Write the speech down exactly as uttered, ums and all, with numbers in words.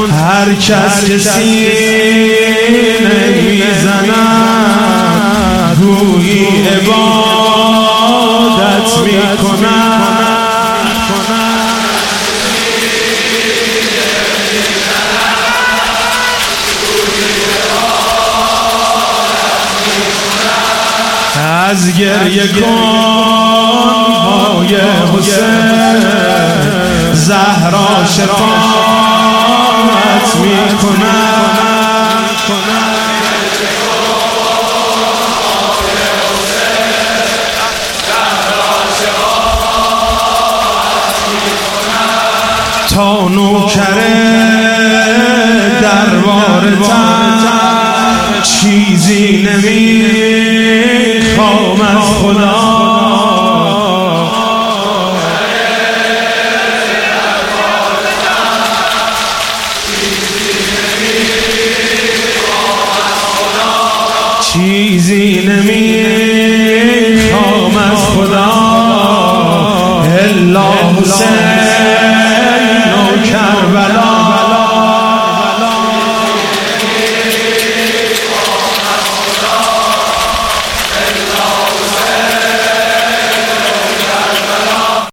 هر کس که سینه میزند گویی عبادت میکند. از گریه گونهای حسین زهرا شفاعت میکند. تا نوکر دربارتن چیزی نمیخوام از خدا. چیزی نمیخوام از خدا الا حسین